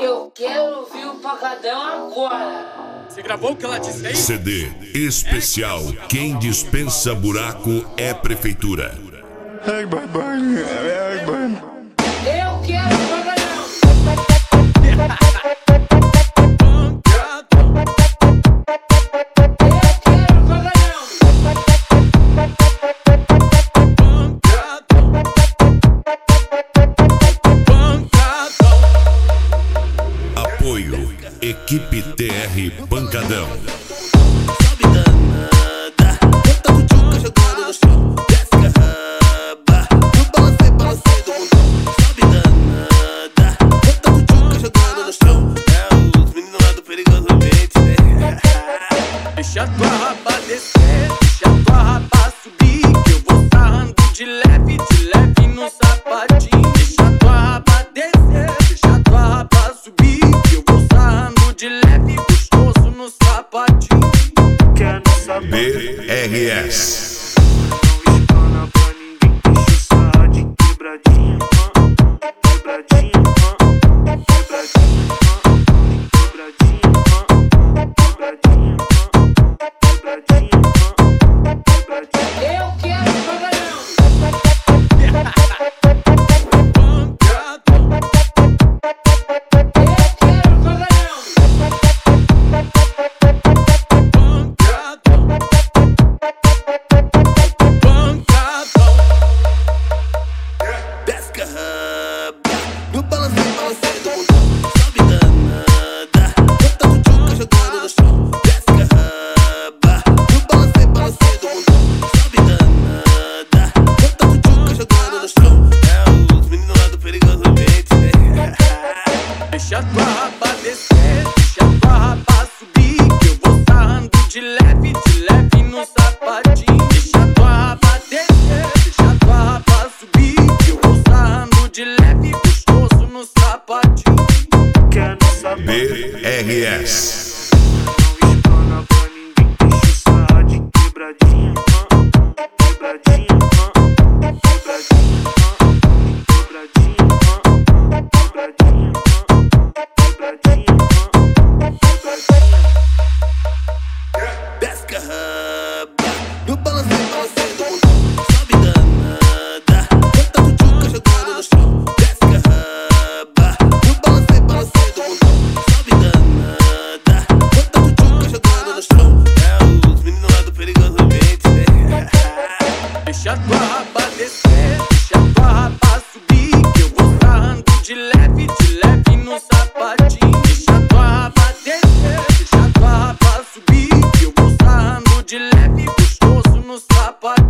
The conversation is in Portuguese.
Eu quero ouvir o pancadão agora. Você gravou o que ela disse aí? CD especial. Quem dispensa buraco é prefeitura. Eu quero pancadão. Apoio Equipe TR Pancadão. Sobe danada, bota o tchuca jogando no chão. Desce a raba, no balancei do mundão. Sobe danada, bota o tchuca jogando no chão. É os meninos lá do Perigosamente, né? Deixa tua raba descer, deixa tua raba subir, que eu vou sarrando de leve no sapatinho. Deixa tua raba descer, deixa tua raba subir, que eu vou sarrando de leve, gostoso no sapatinho. Quero saber. BRS. Não espana pra ninguém, deixa o sarra de quebradinha, quebradinha, quebradinha, quebradinha, quebradinha, quebradinha, quebradinha. Eu quero pancadão. Desce a raba, no balancei do mundão. Sobe danada, bota o tchuca jogando no chão. Desce a raba, no balancei do mundão. Sobe danada, bota o tchuca jogando no chão. É os meninos lá do Perigosamente, né? Deixa tua raba descer, deixa tua raba subir, que eu vou sarrando de leve no sapatinho. Deixa tua raba descer, deixa tua raba subir, que eu vou sarrando de leve, gostoso no sapatinho. Quero saber. BRS. Não espana pra ninguém, deixa o sarra de quebradinha, quebradinha, quebradinha, quebradinha, quebradinha, quebradinha, quebradinha. Desce a raba, no balancei do mundão. Sobe danada, bota o tchuca jogando no chão. Desce a raba, no balancei do mundão. Sobe danada, bota o tchuca jogando no chão. É os meninos lá do Perigosamente, né? Deixa tua raba descer, deixa tua raba subir, que eu vou sarrando de leve no sapatinho. Deixa tua raba descer, deixa tua raba subir, que eu vou sarrando de leve, gostoso no sapatinho.